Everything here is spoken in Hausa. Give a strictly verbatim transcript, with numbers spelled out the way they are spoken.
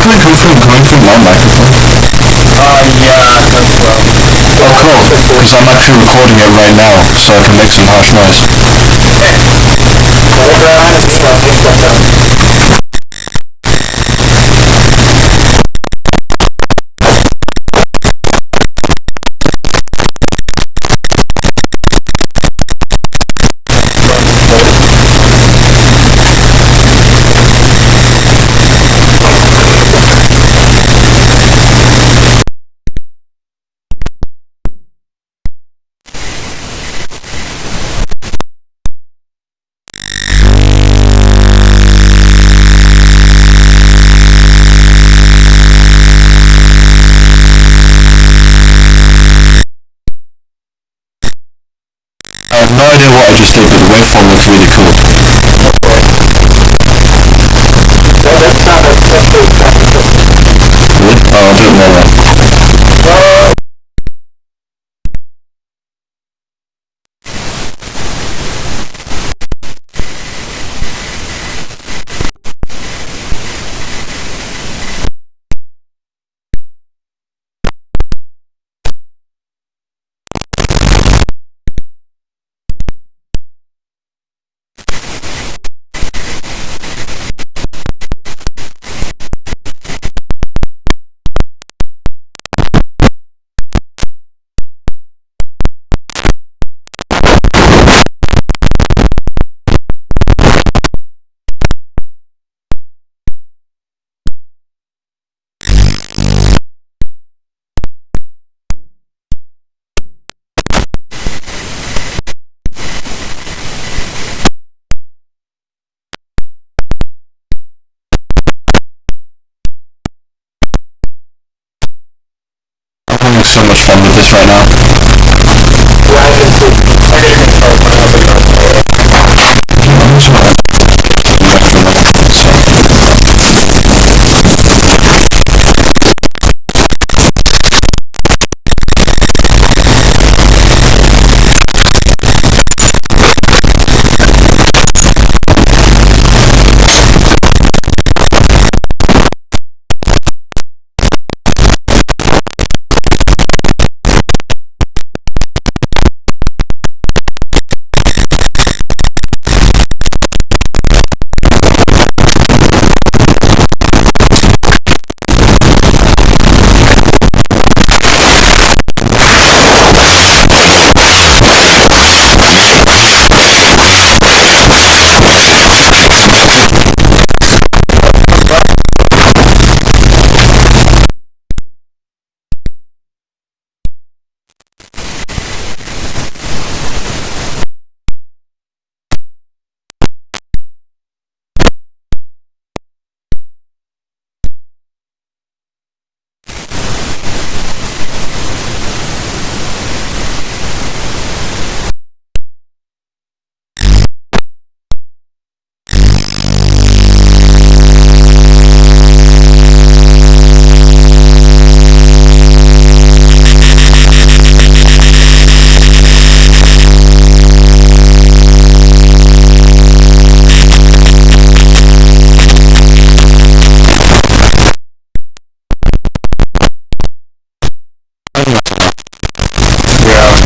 coming through from coming from one microphone? Uh, yeah, I think so. Oh, cool. Because I'm actually recording it right now, so I can make some harsh noise. Okay. Well, then, let's just get started. I have no idea what I just did, but the waveform looks really cool. Well, let's have a special example. Really? Oh, I'll do it more then. Uh, I'm having so much fun with this right now.